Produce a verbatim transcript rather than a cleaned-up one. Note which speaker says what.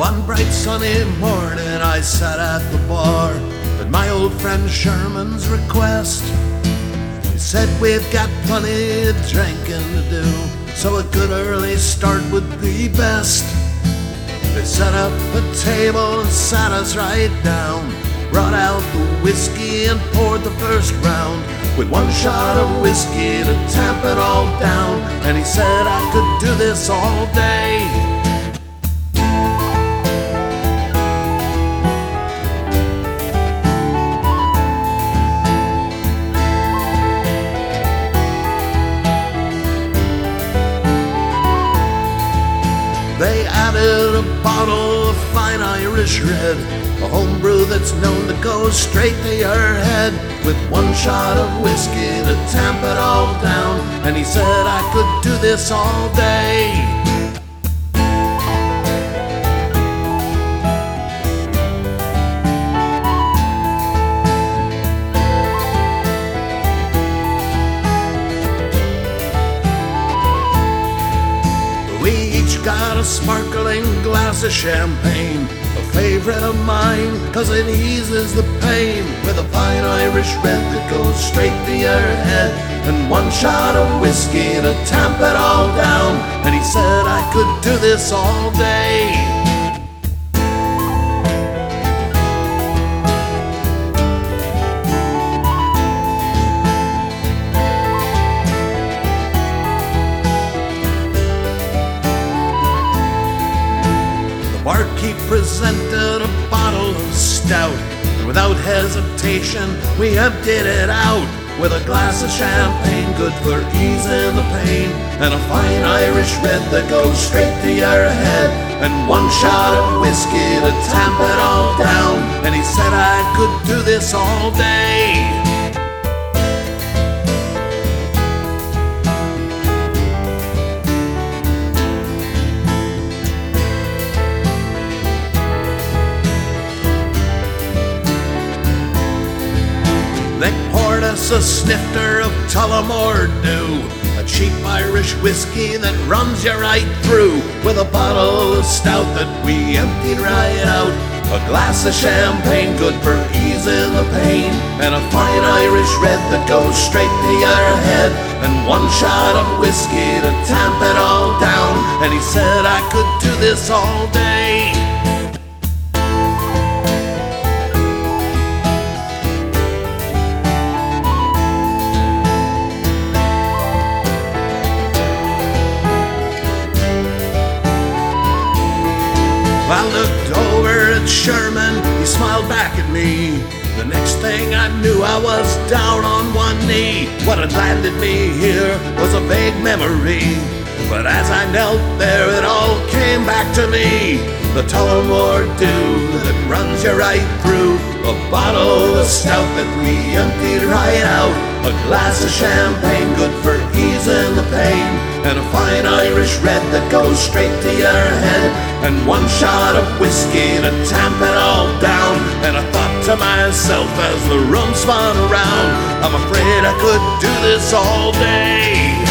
Speaker 1: One bright sunny morning I sat at the bar at my old friend Sherman's request. He said we've got plenty of drinking to do, so a good early start would be best. They set up a table and sat us right down, brought out the whiskey and poured the first round, with one shot of whiskey to tamp it all down. And he said I could do this all day. They added a bottle of fine Irish red, a homebrew that's known to go straight to your head, with one shot of whiskey to tamp it all down. And he said I could do this all day. We each got a sparkling glass of champagne, a favorite of mine, cause it eases the pain, with a fine Irish red that goes straight to your head, and one shot of whiskey to tamp it all down. And he said I could do this all day. Barkeep presented a bottle of stout, and without hesitation we emptied it out, with a glass of champagne good for easing the pain, and a fine Irish red that goes straight to your head, and one shot of whiskey to tamp it all down. And he said I could do this all day. They poured us a snifter of Tullamore Dew, a cheap Irish whiskey that runs you right through, with a bottle of stout that we emptied right out, a glass of champagne good for easing the pain, and a fine Irish red that goes straight to your head, and one shot of whiskey to tamp it all down. And he said I could do this all day. I looked over at Sherman, he smiled back at me. The next thing I knew I was down on one knee. What had landed me here was a vague memory, but as I knelt there it all came back to me. The Tullamore Dew that runs you right through, a bottle of stout that we emptied right out, a glass of champagne good for easing the pain, and a fine Irish red that goes straight to your head, and one shot of whiskey to tamp it all down. And I thought to myself as the room spun around, I'm afraid I could do this all day.